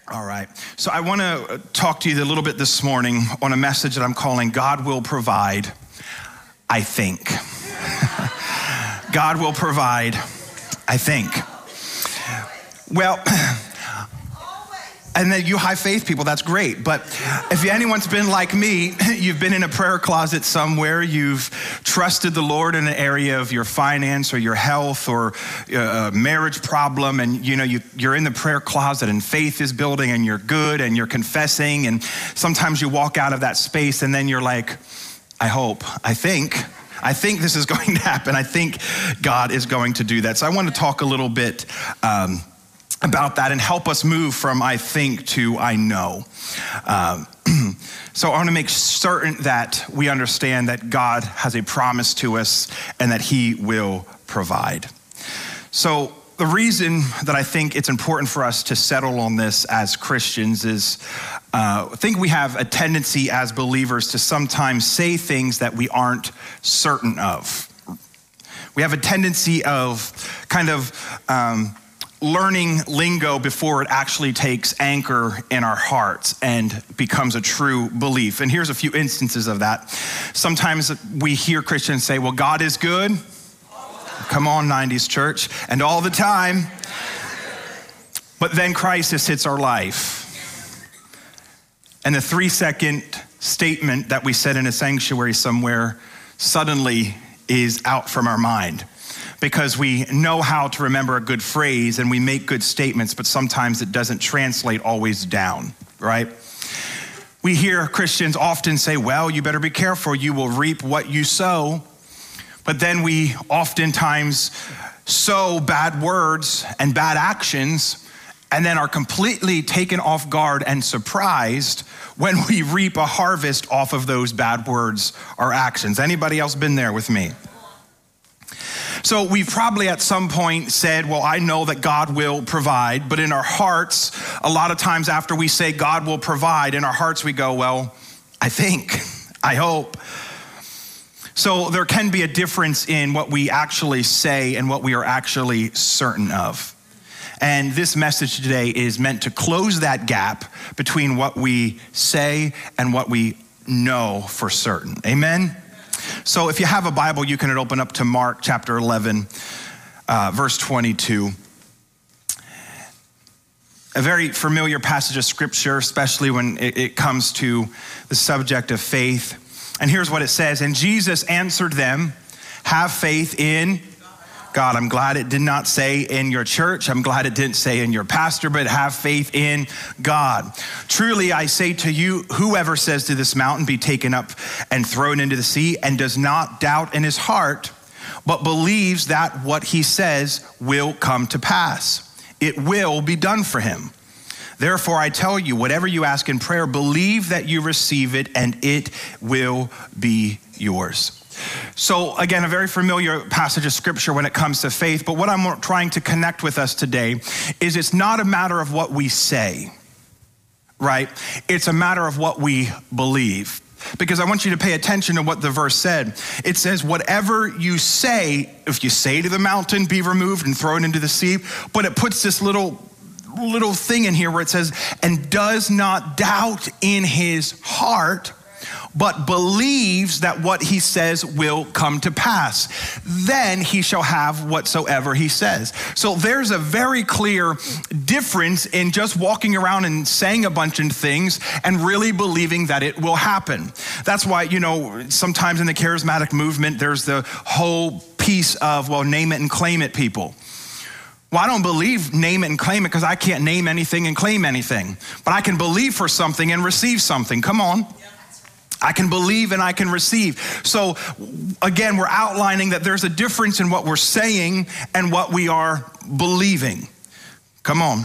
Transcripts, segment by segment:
All right. So I want to talk to you a little bit this morning on a message that I'm calling God Will Provide, I Think. God will provide, I think. Well, and then you high faith people, that's great. But if anyone's been like me, you've been in a prayer closet somewhere, you've trusted the Lord in an area of your finance or your health or a marriage problem, and you're in the prayer closet and faith is building and you're good and you're confessing, and sometimes you walk out of that space and then you're like, I think this is going to happen. I think God is going to do that. So I want to talk a little bit about that and help us move from I think to I know. So I want to make certain that we understand that God has a promise to us and that he will provide. So the reason that I think it's important for us to settle on this as Christians is I think we have a tendency as believers to sometimes say things that we aren't certain of. We have a tendency of kind of learning lingo before it actually takes anchor in our hearts and becomes a true belief. And here's a few instances of that. Sometimes we hear Christians say, well, God is good. Come on, 90s church. And all the time. But then crisis hits our life. And the 3-second statement that we said in a sanctuary somewhere suddenly is out from our mind. Because we know how to remember a good phrase and we make good statements, but sometimes it doesn't translate always down, right? We hear Christians often say, well, you better be careful, you will reap what you sow. But then we oftentimes sow bad words and bad actions and then are completely taken off guard and surprised when we reap a harvest off of those bad words or actions. Anybody else been there with me? So we've probably at some point said, well, I know that God will provide, but in our hearts, a lot of times after we say God will provide, in our hearts we go, well, I think, I hope. So there can be a difference in what we actually say and what we are actually certain of. And this message today is meant to close that gap between what we say and what we know for certain. Amen? So if you have a Bible, you can open up to Mark chapter 11, verse 22. A very familiar passage of scripture, especially when it comes to the subject of faith. And here's what it says. And Jesus answered them, have faith in God. I'm glad it did not say in your church. I'm glad it didn't say in your pastor, but have faith in God. Truly, I say to you, whoever says to this mountain, be taken up and thrown into the sea, and does not doubt in his heart, but believes that what he says will come to pass, it will be done for him. Therefore, I tell you, whatever you ask in prayer, believe that you receive it, and it will be yours. So again, a very familiar passage of scripture when it comes to faith, but what I'm trying to connect with us today is it's not a matter of what we say, right? It's a matter of what we believe. Because I want you to pay attention to what the verse said. It says, whatever you say, if you say to the mountain, be removed and thrown into the sea, but it puts this little thing in here where it says, and does not doubt in his heart, but believes that what he says will come to pass. Then he shall have whatsoever he says. So there's a very clear difference in just walking around and saying a bunch of things and really believing that it will happen. That's why, sometimes in the charismatic movement, there's the whole piece of, well, name it and claim it people. Well, I don't believe name it and claim it because I can't name anything and claim anything. But I can believe for something and receive something. Come on. I can believe and I can receive. So again, we're outlining that there's a difference in what we're saying and what we are believing. Come on.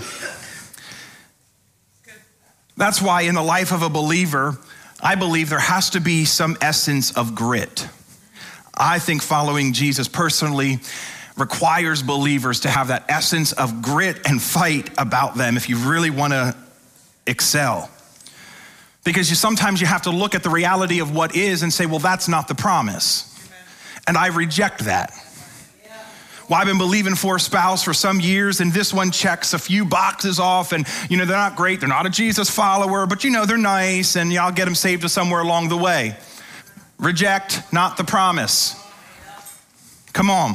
That's why in the life of a believer, I believe there has to be some essence of grit. I think following Jesus personally requires believers to have that essence of grit and fight about them if you really want to excel. Because sometimes you have to look at the reality of what is and say, well, that's not the promise. Amen. And I reject that. Yeah. Well, I've been believing for a spouse for some years, and this one checks a few boxes off, and they're not great, they're not a Jesus follower, but they're nice, and I'll get them saved to somewhere along the way. Reject not the promise. Come on.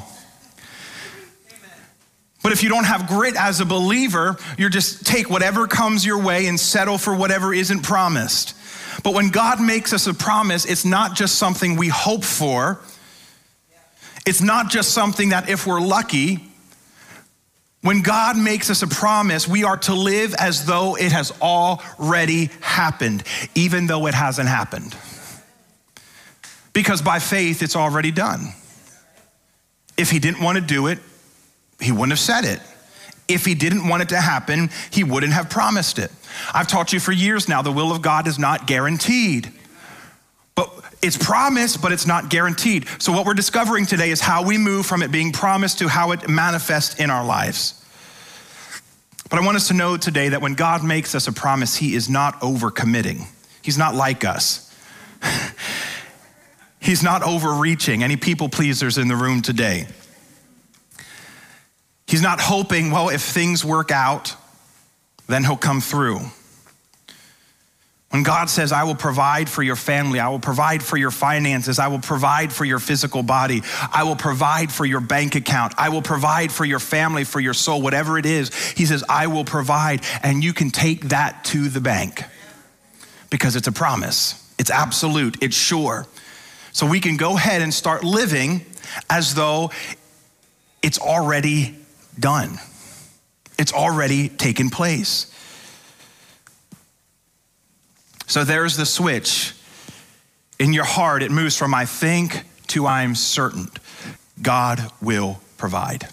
But if you don't have grit as a believer, you just take whatever comes your way and settle for whatever isn't promised. But when God makes us a promise, it's not just something we hope for. It's not just something that if we're lucky. When God makes us a promise, we are to live as though it has already happened, even though it hasn't happened. Because by faith, it's already done. If he didn't want to do it, he wouldn't have said it. If he didn't want it to happen, he wouldn't have promised it. I've taught you for years now, the will of God is not guaranteed. But it's promised, but it's not guaranteed. So what we're discovering today is how we move from it being promised to how it manifests in our lives. But I want us to know today that when God makes us a promise, he is not overcommitting. He's not like us. He's not overreaching. Any people pleasers in the room today? He's not hoping, well, if things work out, then he'll come through. When God says, I will provide for your family, I will provide for your finances, I will provide for your physical body, I will provide for your bank account, I will provide for your family, for your soul, whatever it is, he says, I will provide, and you can take that to the bank because it's a promise. It's absolute, it's sure. So we can go ahead and start living as though it's already done. It's already taken place. So there's the switch. In your heart, it moves from I think to I'm certain. God will provide.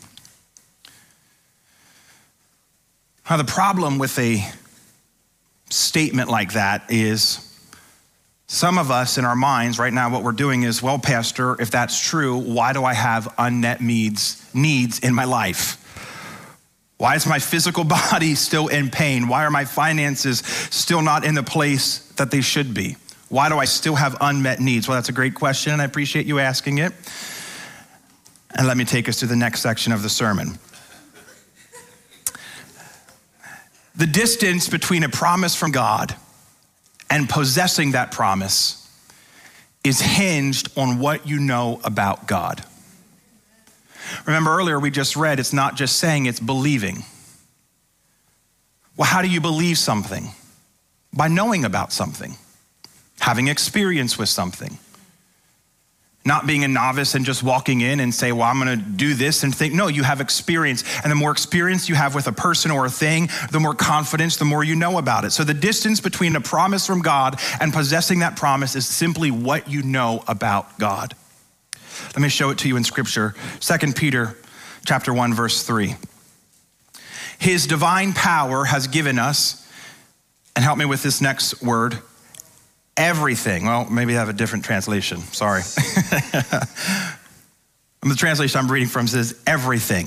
Now, the problem with a statement like that is some of us in our minds right now, what we're doing is, well, Pastor, if that's true, why do I have unmet needs in my life? Why is my physical body still in pain? Why are my finances still not in the place that they should be? Why do I still have unmet needs? Well, that's a great question, and I appreciate you asking it. And let me take us to the next section of the sermon. The distance between a promise from God and possessing that promise is hinged on what you know about God. Remember earlier we just read, it's not just saying, it's believing. Well, how do you believe something? By knowing about something, having experience with something. Not being a novice and just walking in and say, well, I'm gonna do this and think. No, you have experience. And the more experience you have with a person or a thing, the more confidence, the more you know about it. So the distance between a promise from God and possessing that promise is simply what you know about God. Let me show it to you in scripture. 2 Peter chapter 1, verse 3. His divine power has given us, and help me with this next word, everything. Well, maybe I have a different translation, sorry. The translation I'm reading from says everything.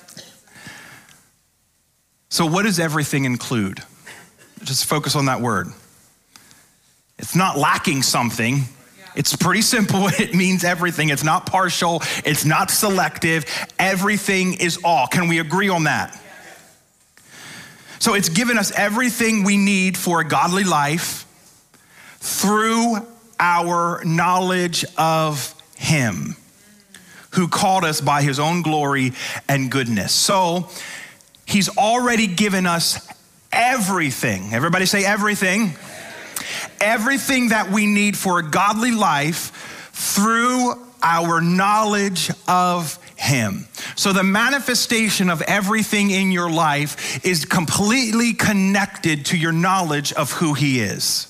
So what does everything include? Just focus on that word. It's not lacking something. It's pretty simple. It means everything. It's not partial. It's not selective. Everything is all. Can we agree on that? So it's given us everything we need for a godly life through our knowledge of him who called us by his own glory and goodness. So he's already given us everything. Everybody say everything. Everything that we need for a godly life through our knowledge of him. So the manifestation of everything in your life is completely connected to your knowledge of who he is.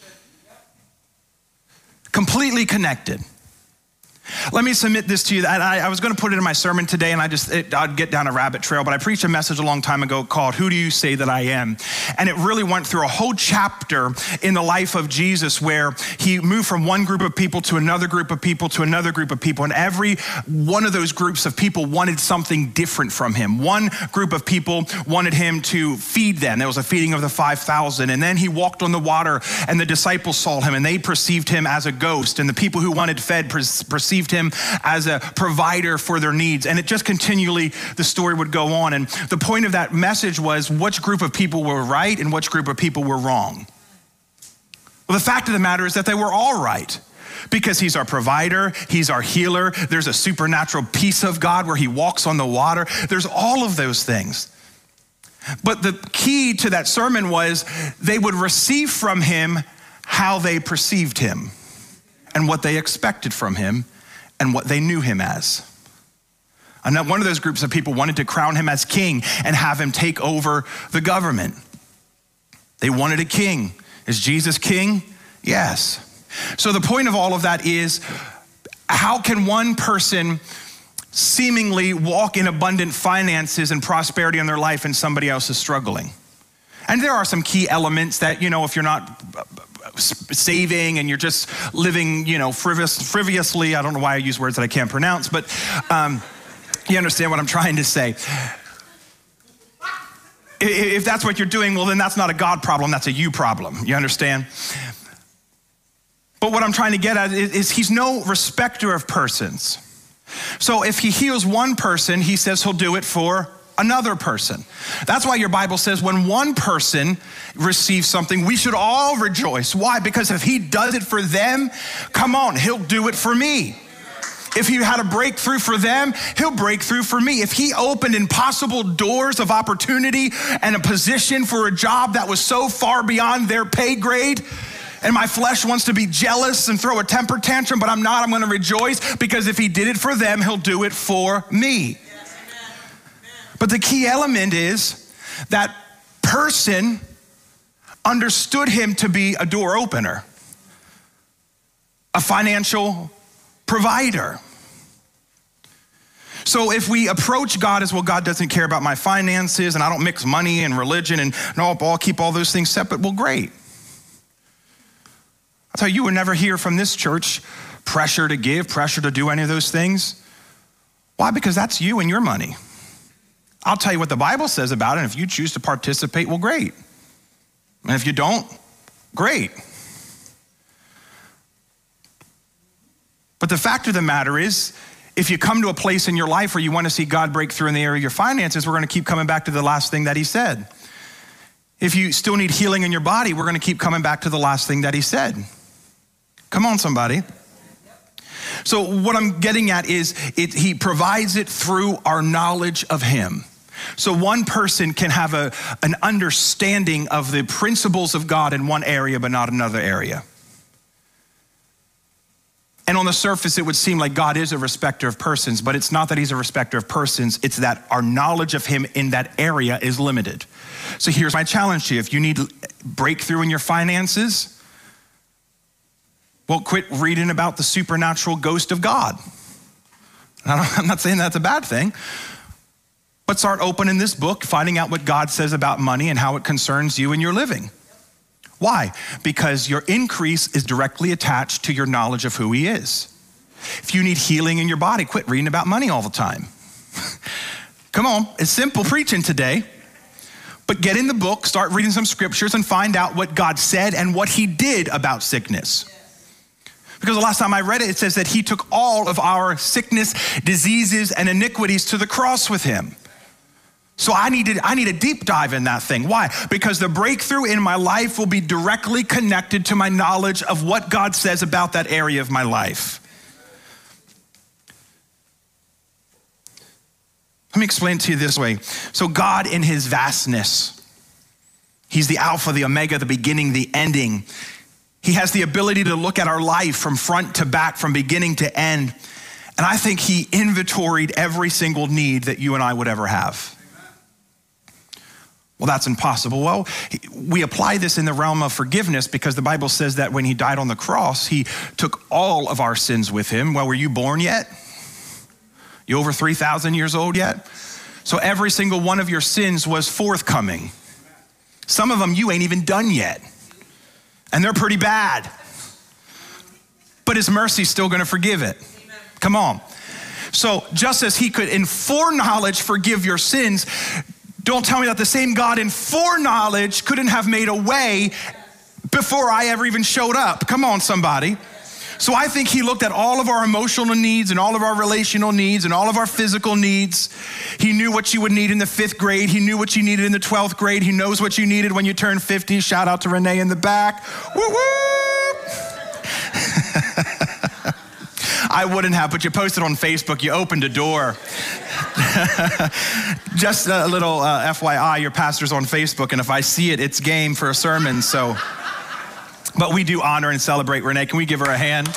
Completely connected. Let me submit this to you. I was going to put it in my sermon today, and I'd get down a rabbit trail, but I preached a message a long time ago called Who Do You Say That I Am? And it really went through a whole chapter in the life of Jesus where he moved from one group of people to another group of people to another group of people. And every one of those groups of people wanted something different from him. One group of people wanted him to feed them. There was a feeding of the 5,000. And then he walked on the water, and the disciples saw him, and they perceived him as a ghost. And the people who wanted fed perceived received him as a provider for their needs. And it just continually, the story would go on. And the point of that message was which group of people were right and which group of people were wrong. Well, the fact of the matter is that they were all right. Because he's our provider, he's our healer. There's a supernatural peace of God where he walks on the water. There's all of those things. But the key to that sermon was they would receive from him how they perceived him and what they expected from him and what they knew him as. And one of those groups of people wanted to crown him as king and have him take over the government. They wanted a king. Is Jesus king? Yes. So the point of all of that is, how can one person seemingly walk in abundant finances and prosperity in their life and somebody else is struggling? And there are some key elements that, if you're not saving and you're just living, frivolously, I don't know why I use words that I can't pronounce, but you understand what I'm trying to say. If that's what you're doing, well, then that's not a God problem, that's a you problem. You understand? But what I'm trying to get at is he's no respecter of persons. So if he heals one person, he says he'll do it for another person. That's why your Bible says when one person receives something, we should all rejoice. Why? Because if he does it for them, come on, he'll do it for me. If he had a breakthrough for them, he'll break through for me. If he opened impossible doors of opportunity and a position for a job that was so far beyond their pay grade, and my flesh wants to be jealous and throw a temper tantrum, but I'm not. I'm going to rejoice because if he did it for them, he'll do it for me. Yes, but the key element is that person understood him to be a door opener, a financial provider. So if we approach God as, well, God doesn't care about my finances and I don't mix money and religion and no, I'll keep all those things separate, well, great. I'll tell you, you would never hear from this church pressure to give, pressure to do any of those things. Why? Because that's you and your money. I'll tell you what the Bible says about it. And if you choose to participate, well, great. And if you don't, great. But the fact of the matter is, if you come to a place in your life where you want to see God break through in the area of your finances, we're going to keep coming back to the last thing that he said. If you still need healing in your body, we're going to keep coming back to the last thing that he said. Come on, somebody. So what I'm getting at is he provides it through our knowledge of him. So one person can have an understanding of the principles of God in one area, but not another area. And on the surface, it would seem like God is a respecter of persons, but it's not that he's a respecter of persons. It's that our knowledge of him in that area is limited. So here's my challenge to you. If you need breakthrough in your finances, well, quit reading about the supernatural ghost of God. I'm not saying that's a bad thing, but start opening this book, finding out what God says about money and how it concerns you and your living. Why? Because your increase is directly attached to your knowledge of who he is. If you need healing in your body, quit reading about money all the time. Come on, it's simple preaching today. But get in the book, start reading some scriptures and find out what God said and what he did about sickness. Because the last time I read it, it says that he took all of our sickness, diseases, and iniquities to the cross with him. So I need a deep dive in that thing. Why? Because the breakthrough in my life will be directly connected to my knowledge of what God says about that area of my life. Let me explain it to you this way. So God in his vastness, he's the Alpha, the Omega, the beginning, the ending. He has the ability to look at our life from front to back, from beginning to end. And I think he inventoried every single need that you and I would ever have. Well, that's impossible. Well, we apply this in the realm of forgiveness because the Bible says that when he died on the cross, he took all of our sins with him. Well, were you born yet? You over 3,000 years old yet? So every single one of your sins was forthcoming. Some of them you ain't even done yet. And they're pretty bad. But his mercy's still gonna forgive it. Come on. So just as he could in foreknowledge forgive your sins, don't tell me that the same God in foreknowledge couldn't have made a way before I ever even showed up. Come on, somebody. So I think he looked at all of our emotional needs and all of our relational needs and all of our physical needs. He knew what you would need in the 5th grade. He knew what you needed in the 12th grade. He knows what you needed when you turn 50. Shout out to Renee in the back. Woo woo! I wouldn't have, but you posted on Facebook, you opened a door. Just a little FYI, your pastor's on Facebook, and if I see it, it's game for a sermon, so. But we do honor and celebrate Renee. Can we give her a hand?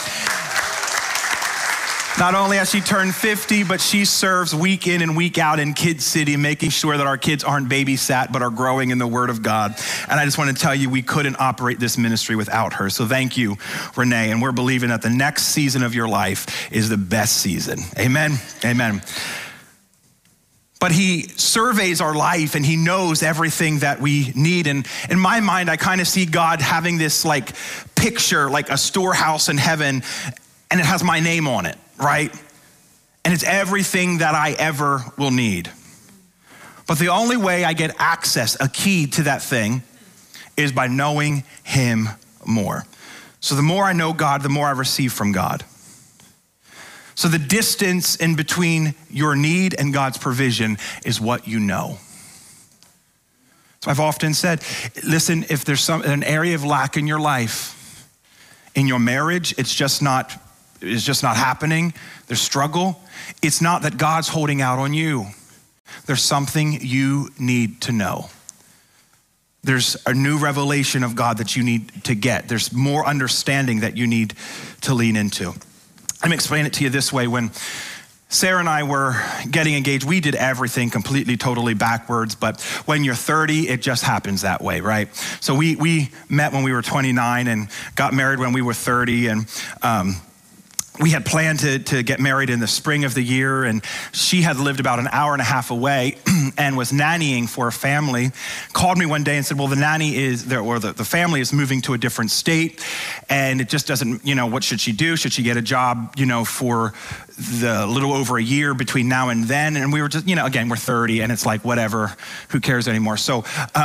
Not only has she turned 50, but she serves week in and week out in Kid City, making sure that our kids aren't babysat, but are growing in the Word of God. And I just want to tell you, we couldn't operate this ministry without her. So thank you, Renee. And we're believing that the next season of your life is the best season. Amen. Amen. But he surveys our life and he knows everything that we need. And in my mind, I kind of see God having this like picture, like a storehouse in heaven, and it has my name on it, right? And it's everything that I ever will need. But the only way I get access, a key to that thing, is by knowing him more. So the more I know God, the more I receive from God. So the distance in between your need and God's provision is what you know. So I've often said, listen, if there's an area of lack in your life, in your marriage, it's just not happening, there's struggle, it's not that God's holding out on you. There's something you need to know. There's a new revelation of God that you need to get. There's more understanding that you need to lean into. Let me explain it to you this way. When Sarah and I were getting engaged, we did everything completely, totally backwards. But when you're 30, it just happens that way, right? So we met when we were 29 and got married when we were 30. And we had planned to get married in the spring of the year, and she had lived about an hour and a half away and was nannying for a family. Called me one day and said, well, the nanny is there, or the family is moving to a different state, and it just doesn't, what should she do? Should she get a job, for the little over a year between now and then? And we were just, again, we're 30 and it's like, whatever, who cares anymore? So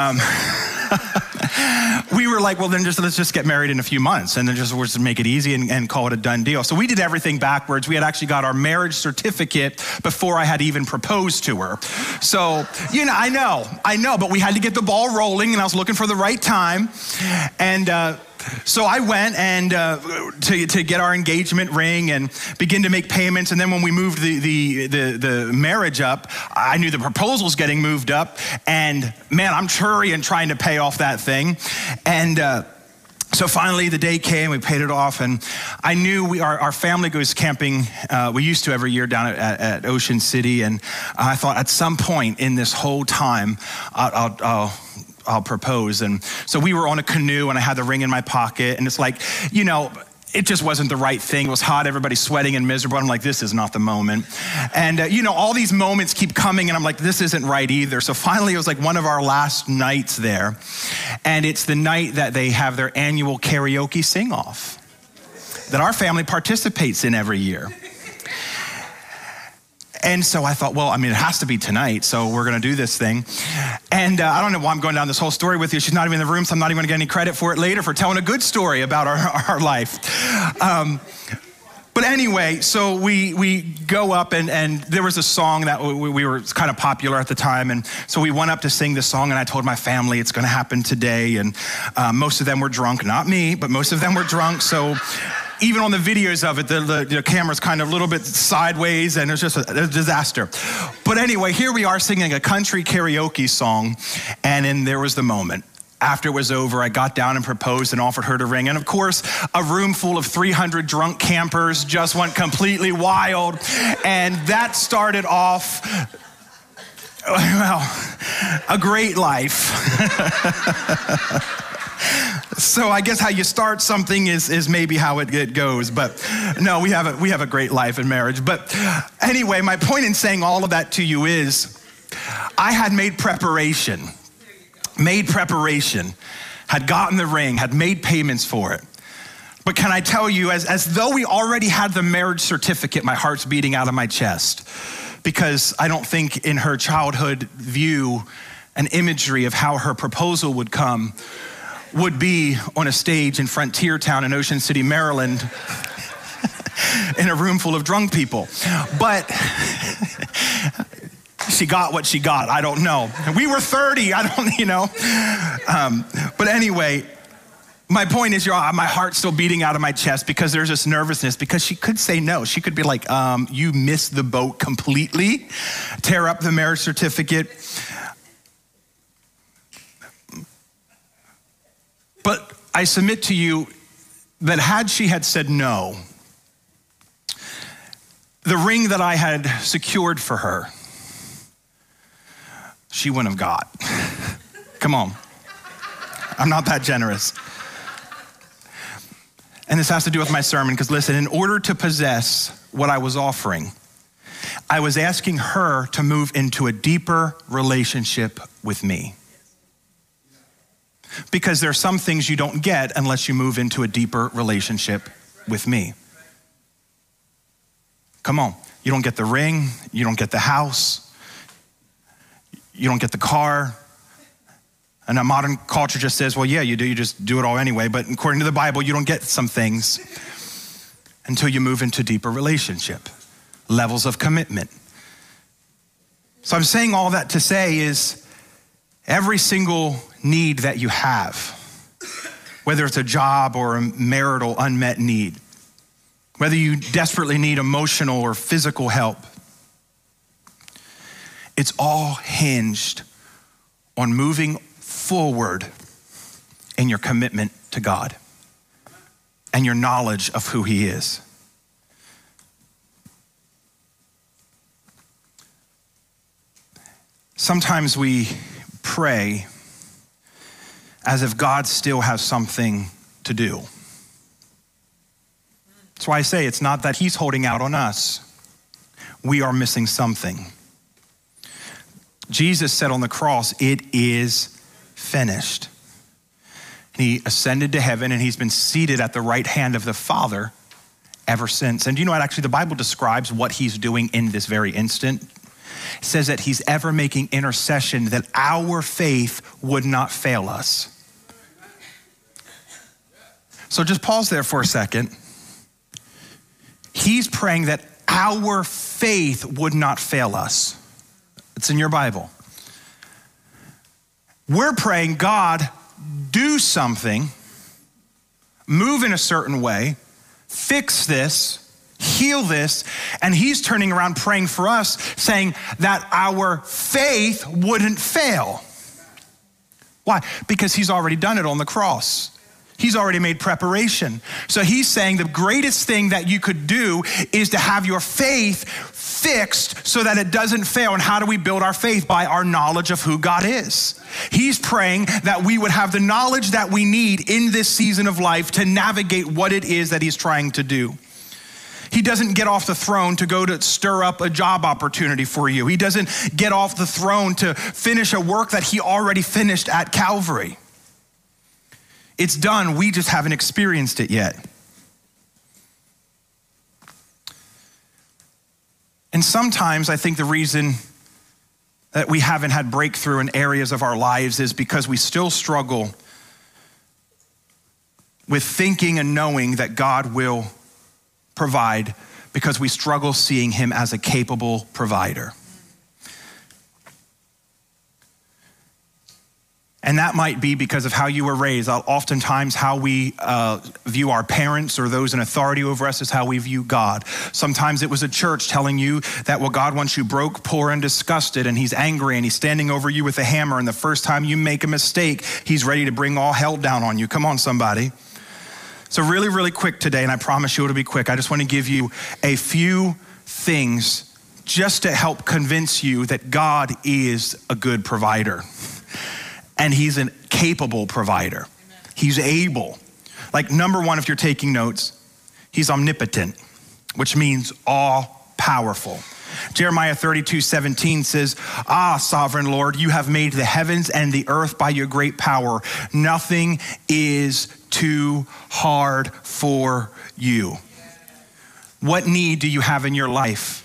we were like, well, then let's just get married in a few months and then we'll just make it easy and call it a done deal. So we did everything backwards. We had actually got our marriage certificate before I had even proposed to her. So, I know, but we had to get the ball rolling, and I was looking for the right time. And so I went and to get our engagement ring and begin to make payments. And then when we moved the marriage up, I knew the proposal was getting moved up. And man, I'm trying to pay off that thing. And so finally the day came, we paid it off, and I knew our family goes camping. We used to every year down at Ocean City, and I thought at some point in this whole time, I'll propose. And so we were on a canoe and I had the ring in my pocket, and it's like, it just wasn't the right thing. It was hot, everybody's sweating and miserable. I'm like, this is not the moment. And all these moments keep coming, and I'm like, this isn't right either. So finally it was like one of our last nights there, and it's the night that they have their annual karaoke sing-off that our family participates in every year. And so I thought, well, it has to be tonight, so we're going to do this thing. And I don't know why I'm going down this whole story with you. She's not even in the room, so I'm not even going to get any credit for it later for telling a good story about our life. But anyway, so we go up, and there was a song that we were kind of popular at the time. And so we went up to sing this song, and I told my family it's going to happen today. And most of them were drunk, not me, but most of them were drunk. So even on the videos of it, the camera's kind of a little bit sideways, and it's just a disaster. But anyway, here we are singing a country karaoke song, and then there was the moment. After it was over, I got down and proposed and offered her the ring. And of course, a room full of 300 drunk campers just went completely wild. And that started off, a great life. So I guess how you start something is maybe how it goes. But no, we have a great life in marriage. But anyway, my point in saying all of that to you is I had made preparation, had gotten the ring, had made payments for it. But can I tell you, as though we already had the marriage certificate, my heart's beating out of my chest, because I don't think in her childhood view, an imagery of how her proposal would come would be on a stage in Frontier Town in Ocean City, Maryland, in a room full of drunk people. But she got what she got. I don't know. We were 30. But anyway, my point is, my heart's still beating out of my chest because there's this nervousness because she could say no. She could be like, you missed the boat completely, tear up the marriage certificate. But I submit to you that had she had said no, the ring that I had secured for her, she wouldn't have got. Come on. I'm not that generous. And this has to do with my sermon, because listen, in order to possess what I was offering, I was asking her to move into a deeper relationship with me. Because there are some things you don't get unless you move into a deeper relationship with me. Come on. You don't get the ring, you don't get the house, you don't get the car. And a modern culture just says, well, yeah, you do, you just do it all anyway. But according to the Bible, you don't get some things until you move into deeper relationship, levels of commitment. So I'm saying all that to say is every single need that you have, whether it's a job or a marital unmet need, whether you desperately need emotional or physical help, it's all hinged on moving forward in your commitment to God and your knowledge of who He is. Sometimes we pray as if God still has something to do. That's why I say it's not that He's holding out on us. We are missing something. Jesus said on the cross, it is finished. He ascended to heaven and He's been seated at the right hand of the Father ever since. And do you know what actually the Bible describes what He's doing in this very instant? It says that He's ever making intercession that our faith would not fail us. So just pause there for a second. He's praying that our faith would not fail us. It's in your Bible. We're praying, God, do something, move in a certain way, fix this, heal this, and He's turning around praying for us, saying that our faith wouldn't fail. Why? Because He's already done it on the cross. He's already made preparation. So He's saying the greatest thing that you could do is to have your faith fixed so that it doesn't fail. And how do we build our faith? By our knowledge of who God is. He's praying that we would have the knowledge that we need in this season of life to navigate what it is that He's trying to do. He doesn't get off the throne to go to stir up a job opportunity for you. He doesn't get off the throne to finish a work that He already finished at Calvary. It's done, we just haven't experienced it yet. And sometimes I think the reason that we haven't had breakthrough in areas of our lives is because we still struggle with thinking and knowing that God will provide, because we struggle seeing Him as a capable provider. And that might be because of how you were raised. Oftentimes how we view our parents or those in authority over us is how we view God. Sometimes it was a church telling you that, well, God wants you broke, poor, and disgusted, and He's angry, and He's standing over you with a hammer, and the first time you make a mistake, He's ready to bring all hell down on you. Come on, somebody. So really, really quick today, and I promise you it'll be quick. I just want to give you a few things just to help convince you that God is a good provider. And He's a capable provider. Amen. He's able. Like number one, if you're taking notes, He's omnipotent, which means all powerful. Jeremiah 32:17 says, sovereign Lord, you have made the heavens and the earth by your great power. Nothing is too hard for you. What need do you have in your life?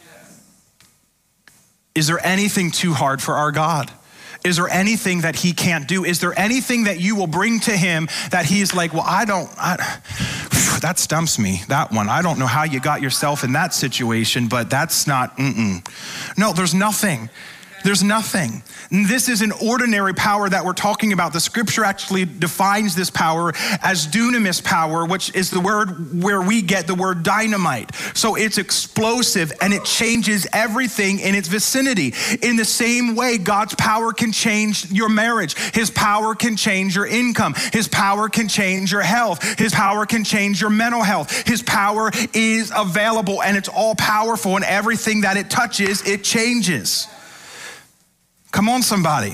Is there anything too hard for our God? Is there anything that He can't do? Is there anything that you will bring to Him that He's like, well, that stumps me, that one. I don't know how you got yourself in that situation, but that's not, No, there's nothing. There's nothing. And this is an ordinary power that we're talking about. The scripture actually defines this power as dunamis power, which is the word where we get the word dynamite. So it's explosive and it changes everything in its vicinity. In the same way, God's power can change your marriage. His power can change your income. His power can change your health. His power can change your mental health. His power is available and it's all powerful, and everything that it touches, it changes. Come on, somebody.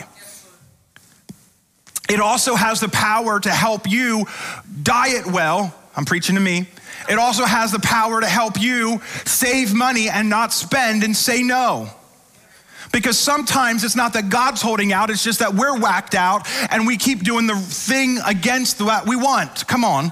It also has the power to help you diet well. I'm preaching to me. It also has the power to help you save money and not spend and say no. Because sometimes it's not that God's holding out, it's just that we're whacked out and we keep doing the thing against what we want. Come on.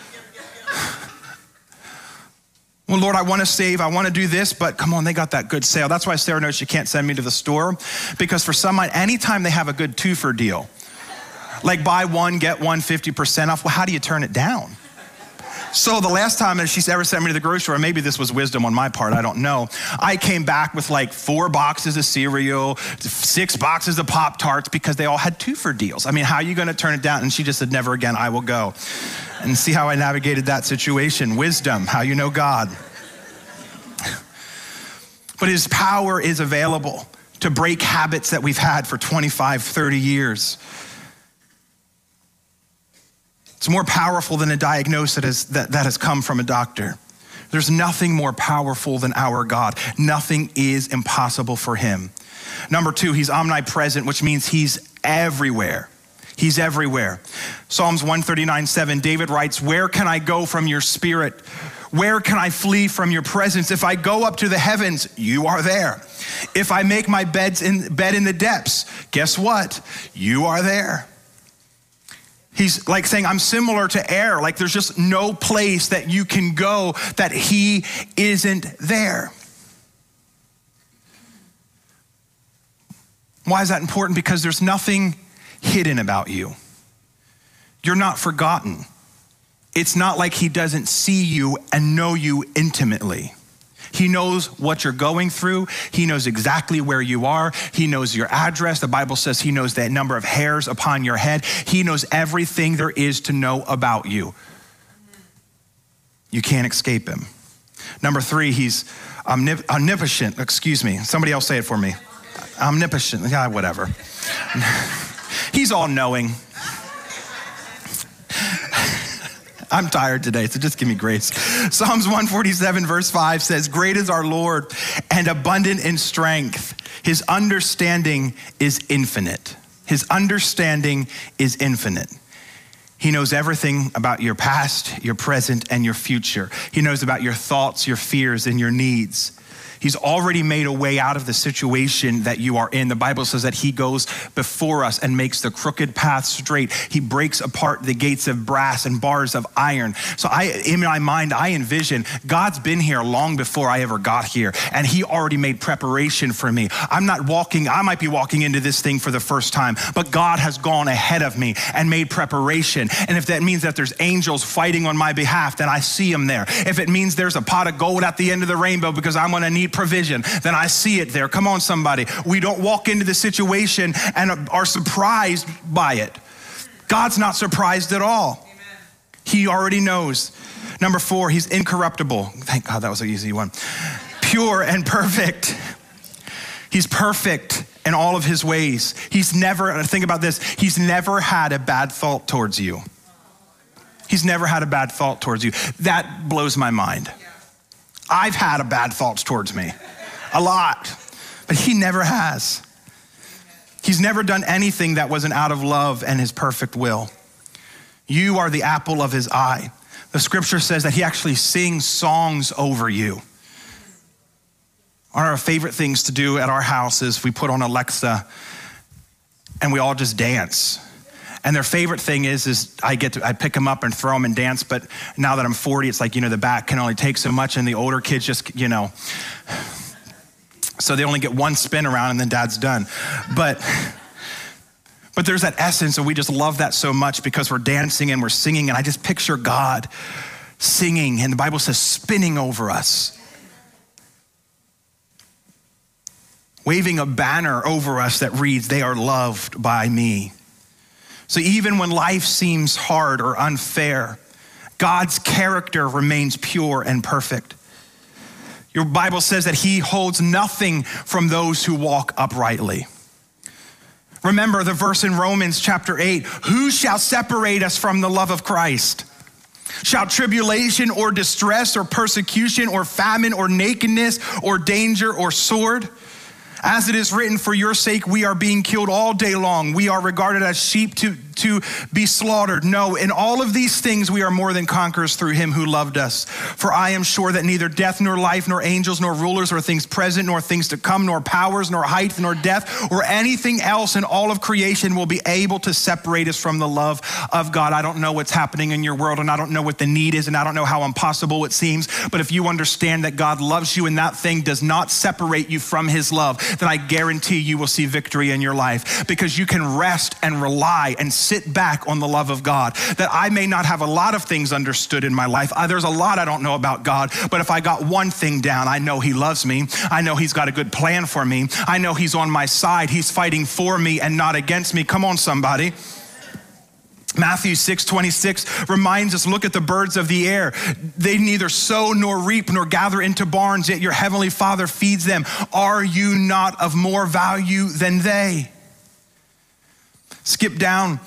Well, Lord, I want to save, I want to do this, but come on, they got that good sale. That's why Sarah knows she can't send me to the store, because for some, anytime they have a good two-for deal, like buy one, get one, 50% off, well, how do you turn it down? So the last time that she's ever sent me to the grocery store, maybe this was wisdom on my part, I don't know, I came back with like 4 boxes of cereal, 6 boxes of Pop-Tarts, because they all had two-for deals. I mean, how are you going to turn it down? And she just said, never again, I will go. And see how I navigated that situation. Wisdom, how you know God. But his power is available to break habits that we've had for 25, 30 years. It's more powerful than a diagnosis that has come from a doctor. There's nothing more powerful than our God. Nothing is impossible for him. Number 2, he's omnipresent, which means he's everywhere. He's everywhere. Psalms 139:7, David writes, "Where can I go from your spirit? Where can I flee from your presence? If I go up to the heavens, you are there. If I make my bed in the depths, guess what? You are there." He's like saying, I'm similar to air. Like there's just no place that you can go that he isn't there. Why is that important? Because there's nothing hidden about you. You're not forgotten. It's not like he doesn't see you and know you intimately. He knows what you're going through. He knows exactly where you are. He knows your address. The Bible says he knows the number of hairs upon your head. He knows everything there is to know about you. You can't escape him. Number 3, he's omnipotent. Excuse me. Somebody else say it for me. Omnipotent. Yeah, whatever. He's all-knowing. I'm tired today, so just give me grace. Psalms 147 verse 5 says, "Great is our Lord and abundant in strength. His understanding is infinite." His understanding is infinite. He knows everything about your past, your present, and your future. He knows about your thoughts, your fears, and your needs. He's already made a way out of the situation that you are in. The Bible says that he goes before us and makes the crooked path straight. He breaks apart the gates of brass and bars of iron. So in my mind, I envision God's been here long before I ever got here, and he already made preparation for me. I might be walking into this thing for the first time, but God has gone ahead of me and made preparation. And if that means that there's angels fighting on my behalf, then I see them there. If it means there's a pot of gold at the end of the rainbow because I'm gonna need provision, then I see it there. Come on, somebody. We don't walk into the situation and are surprised by it. God's not surprised at all. Amen. He already knows. Number 4, he's incorruptible. Thank God that was an easy one. Pure and perfect. He's perfect in all of his ways. He's never, think about this, he's never had a bad thought towards you. He's never had a bad thought towards you. That blows my mind. I've had a bad thoughts towards me, a lot, but he never has. He's never done anything that wasn't out of love and his perfect will. You are the apple of his eye. The scripture says that he actually sings songs over you. One of our favorite things to do at our house is we put on Alexa and we all just dance. And their favorite thing is I pick them up and throw them and dance, but now that I'm 40, it's like, the back can only take so much, and the older kids just, so they only get one spin around and then dad's done. But there's that essence, and we just love that so much because we're dancing and we're singing, and I just picture God singing, and the Bible says spinning over us, waving a banner over us that reads, "They are loved by me." So even when life seems hard or unfair, God's character remains pure and perfect. Your Bible says that he holds nothing from those who walk uprightly. Remember the verse in Romans chapter 8, who shall separate us from the love of Christ? Shall tribulation or distress or persecution or famine or nakedness or danger or sword? As it is written, for your sake we are being killed all day long. We are regarded as sheep to be slaughtered. No, in all of these things we are more than conquerors through him who loved us. For I am sure that neither death nor life nor angels nor rulers or things present nor things to come nor powers nor height nor depth or anything else in all of creation will be able to separate us from the love of God. I don't know what's happening in your world, and I don't know what the need is, and I don't know how impossible it seems, but if you understand that God loves you and that thing does not separate you from his love, then I guarantee you will see victory in your life, because you can rest and rely and sit back on the love of God. That I may not have a lot of things understood in my life. There's a lot I don't know about God, but if I got one thing down, I know he loves me. I know he's got a good plan for me. I know he's on my side. He's fighting for me and not against me. Come on, somebody. Matthew 6:26 reminds us, look at the birds of the air. They neither sow nor reap nor gather into barns, yet your heavenly Father feeds them. Are you not of more value than they? Skip down,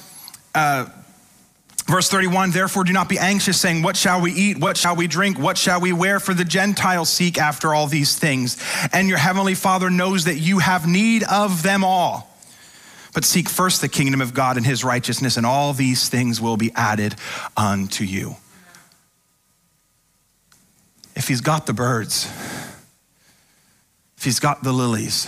verse 31, therefore do not be anxious, saying, what shall we eat? What shall we drink? What shall we wear? For the Gentiles seek after all these things. And your heavenly Father knows that you have need of them all. But seek first the kingdom of God and his righteousness, and all these things will be added unto you. If he's got the birds, if he's got the lilies,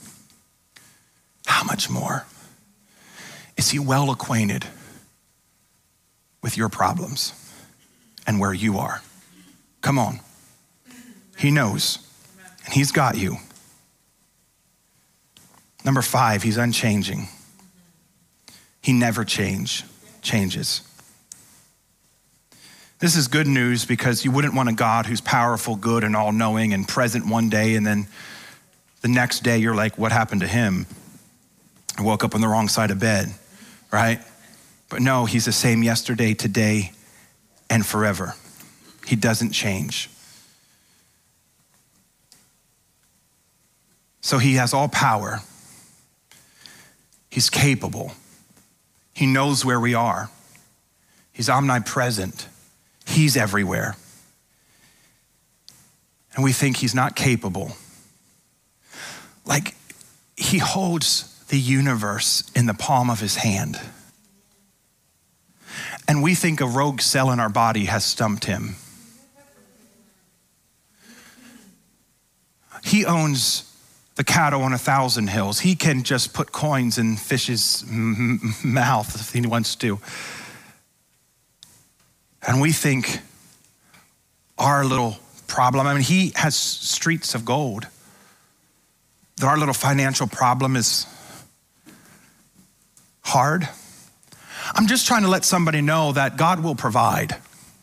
how much more is he well acquainted with your problems and where you are? Come on. He knows, and he's got you. Number 5, he's unchanging. He never changes. This is good news, because you wouldn't want a God who's powerful, good, and all-knowing and present one day, and then the next day you're like, what happened to him? I woke up on the wrong side of bed, right? But no, he's the same yesterday, today, and forever. He doesn't change. So he has all power. He's capable. He knows where we are. He's omnipresent. He's everywhere. And we think he's not capable. Like, he holds the universe in the palm of his hand. And we think a rogue cell in our body has stumped him. He owns the cattle on 1,000 hills. He can just put coins in fish's mouth if he wants to. And we think our little problem, I mean, he has streets of gold. That our little financial problem is hard. I'm just trying to let somebody know that God will provide.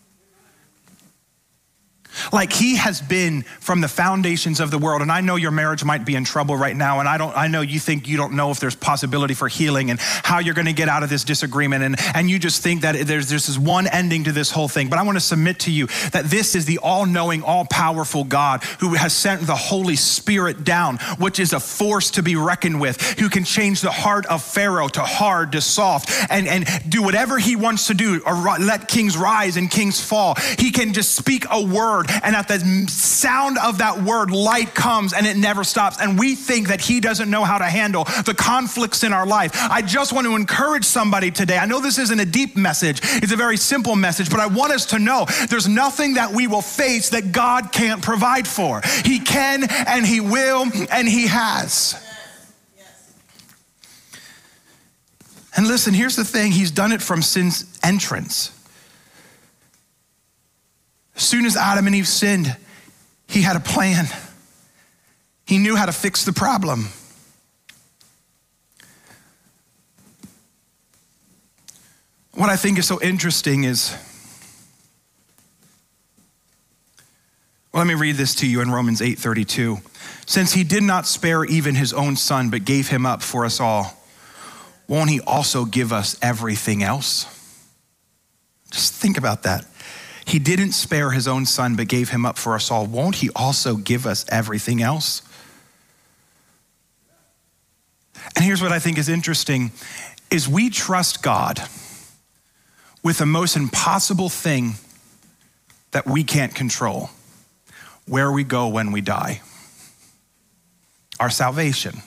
Like, he has been from the foundations of the world. And I know your marriage might be in trouble right now. And I know you think you don't know if there's possibility for healing and how you're going to get out of this disagreement. And you just think that there's this one ending to this whole thing. But I want to submit to you that this is the all-knowing, all-powerful God who has sent the Holy Spirit down, which is a force to be reckoned with, who can change the heart of Pharaoh to hard, to soft, and do whatever he wants to do, or let kings rise and kings fall. He can just speak a word, and at the sound of that word, light comes and it never stops. And we think that he doesn't know how to handle the conflicts in our life. I just want to encourage somebody today. I know this isn't a deep message. It's a very simple message, but I want us to know there's nothing that we will face that God can't provide for. He can, and he will, and he has. And listen, here's the thing. He's done it from sin's entrance. As soon as Adam and Eve sinned, he had a plan. He knew how to fix the problem. What I think is so interesting is Let me read this to you in Romans 8:32. Since he did not spare even his own son, but gave him up for us all, won't he also give us everything else? Just think about that. He didn't spare his own son, but gave him up for us all. Won't he also give us everything else? And here's what I think is interesting, is we trust God with the most impossible thing that we can't control, where we go when we die, our salvation.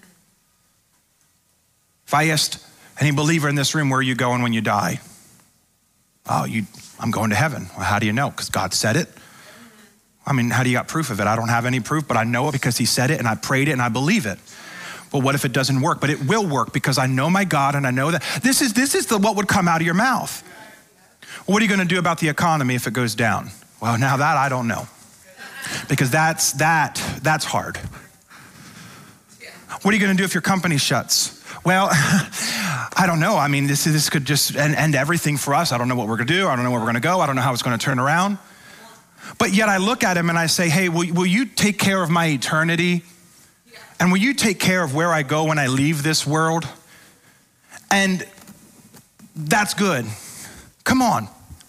If I asked any believer in this room, where are you going when you die? Oh, I'm going to heaven. Well, how do you know? Because God said it. I mean, how do you got proof of it? I don't have any proof, but I know it because he said it and I prayed it and I believe it. Well, what if it doesn't work? But it will work because I know my God and I know that this is what would come out of your mouth. Well, what are you going to do about the economy if it goes down? Well, now that I don't know, because that's hard. What are you going to do if your company shuts? Well, I don't know. I mean, this could just end everything for us. I don't know what we're going to do. I don't know where we're going to go. I don't know how it's going to turn around. But yet I look at him and I say, hey, will you take care of my eternity? And will you take care of where I go when I leave this world? And that's good. Come on.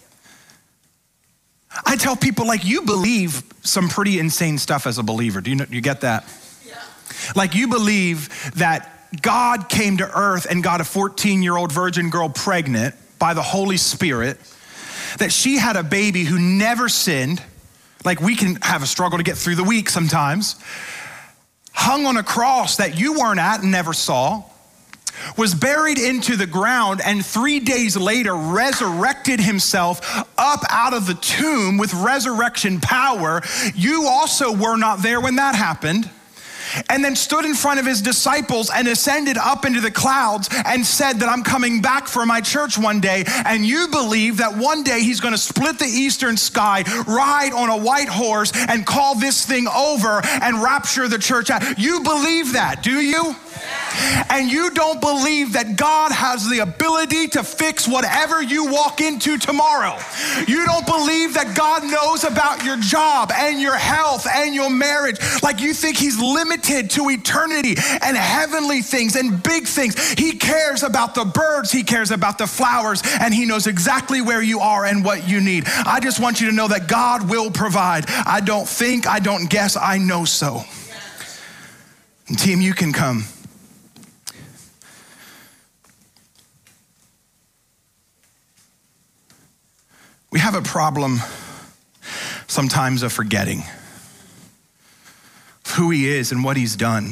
I tell people, like, you believe some pretty insane stuff as a believer. Do you get that? Yeah. Like, you believe that God came to earth and got a 14-year-old virgin girl pregnant by the Holy Spirit, that she had a baby who never sinned, like we can have a struggle to get through the week sometimes, hung on a cross that you weren't at and never saw, was buried into the ground, and 3 days later resurrected himself up out of the tomb with resurrection power. You also were not there when that happened. And then stood in front of his disciples and ascended up into the clouds and said that I'm coming back for my church one day. And you believe that one day he's going to split the eastern sky, ride on a white horse, and call this thing over and rapture the church out. You believe that, do you? And you don't believe that God has the ability to fix whatever you walk into tomorrow. You don't believe that God knows about your job and your health and your marriage. Like, you think he's limited to eternity and heavenly things and big things. He cares about the birds, he cares about the flowers, and he knows exactly where you are and what you need. I just want you to know that God will provide. I don't think, I don't guess, I know so. And team, you can come. We have a problem sometimes of forgetting who he is and what he's done.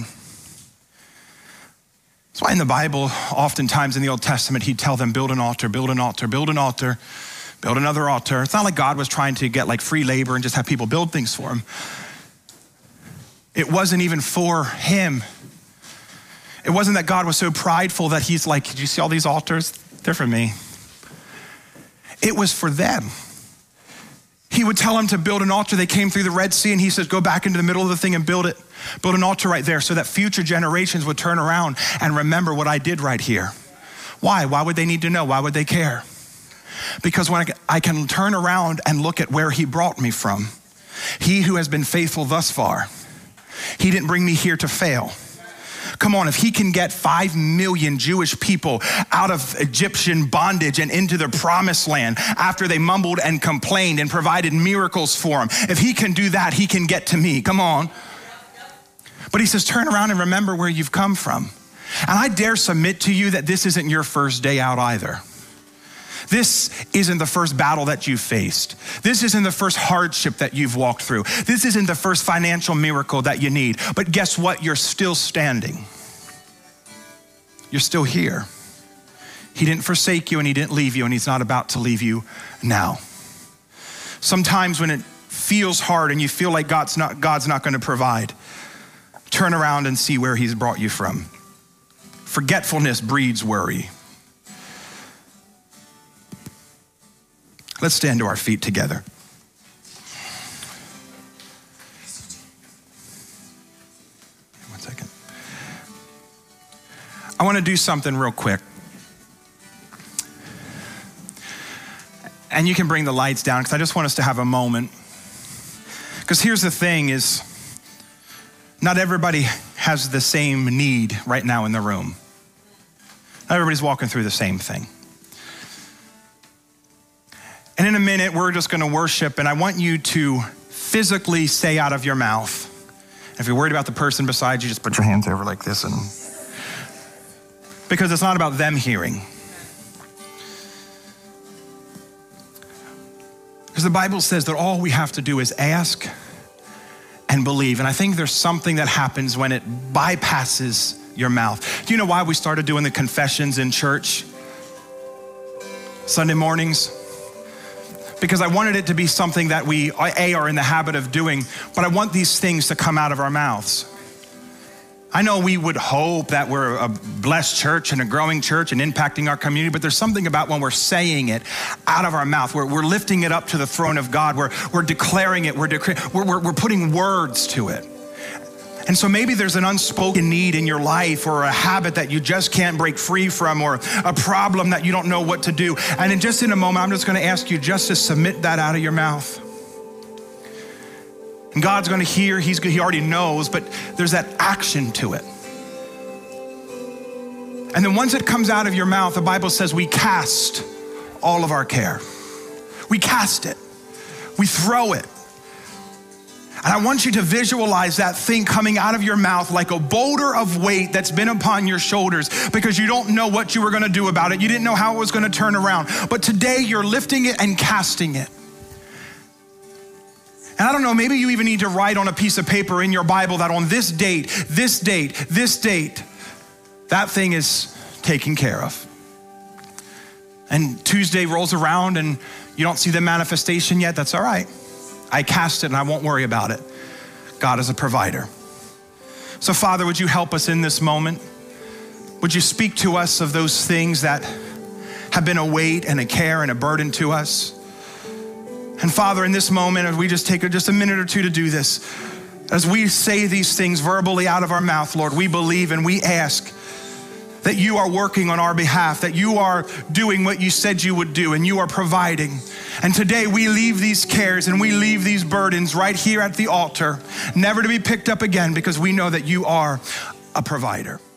That's why in the Bible, oftentimes in the Old Testament, he'd tell them, build an altar, build an altar, build an altar, build another altar. It's not like God was trying to get like free labor and just have people build things for him. It wasn't even for him. It wasn't that God was so prideful that he's like, did you see all these altars? They're for me. It was for them. He would tell them to build an altar. They came through the Red Sea and he says, go back into the middle of the thing and build it. Build an altar right there so that future generations would turn around and remember what I did right here. Why? Why would they need to know? Why would they care? Because when I can turn around and look at where he brought me from, he who has been faithful thus far, he didn't bring me here to fail. Come on, if he can get 5 million Jewish people out of Egyptian bondage and into the promised land after they mumbled and complained and provided miracles for him, if he can do that, he can get to me. Come on. But he says, turn around and remember where you've come from. And I dare submit to you that this isn't your first day out either. This isn't the first battle that you've faced. This isn't the first hardship that you've walked through. This isn't the first financial miracle that you need. But guess what? You're still standing. You're still here. He didn't forsake you and he didn't leave you, and he's not about to leave you now. Sometimes when it feels hard and you feel like God's not going to provide, turn around and see where he's brought you from. Forgetfulness breeds worry. Let's stand to our feet together. One second. I want to do something real quick. And you can bring the lights down because I just want us to have a moment. Because here's the thing is, not everybody has the same need right now in the room. Not everybody's walking through the same thing. And in a minute, we're just gonna worship, and I want you to physically say out of your mouth. If you're worried about the person beside you, just put your hands over like this, and because it's not about them hearing. Because the Bible says that all we have to do is ask and believe. And I think there's something that happens when it bypasses your mouth. Do you know why we started doing the confessions in church Sunday mornings? Because I wanted it to be something that we are in the habit of doing, but I want these things to come out of our mouths. I know we would hope that we're a blessed church and a growing church and impacting our community, but there's something about when we're saying it out of our mouth, we're lifting it up to the throne of God, we're declaring it, we're putting words to it. And so maybe there's an unspoken need in your life, or a habit that you just can't break free from, or a problem that you don't know what to do. And in a moment, I'm just gonna ask you just to submit that out of your mouth. And God's gonna hear, he already knows, but there's that action to it. And then once it comes out of your mouth, the Bible says we cast all of our care. We cast it, we throw it. And I want you to visualize that thing coming out of your mouth like a boulder of weight that's been upon your shoulders, because you don't know what you were gonna do about it. You didn't know how it was gonna turn around. But today you're lifting it and casting it. And I don't know, maybe you even need to write on a piece of paper in your Bible that on this date, that thing is taken care of. And Tuesday rolls around and you don't see the manifestation yet, that's all right. I cast it and I won't worry about it. God is a provider. So Father, would you help us in this moment? Would you speak to us of those things that have been a weight and a care and a burden to us? And Father, in this moment, as we just take just a minute or two to do this, as we say these things verbally out of our mouth, Lord, we believe and we ask that you are working on our behalf, that you are doing what you said you would do, and you are providing. And today we leave these cares and we leave these burdens right here at the altar, never to be picked up again, because we know that you are a provider.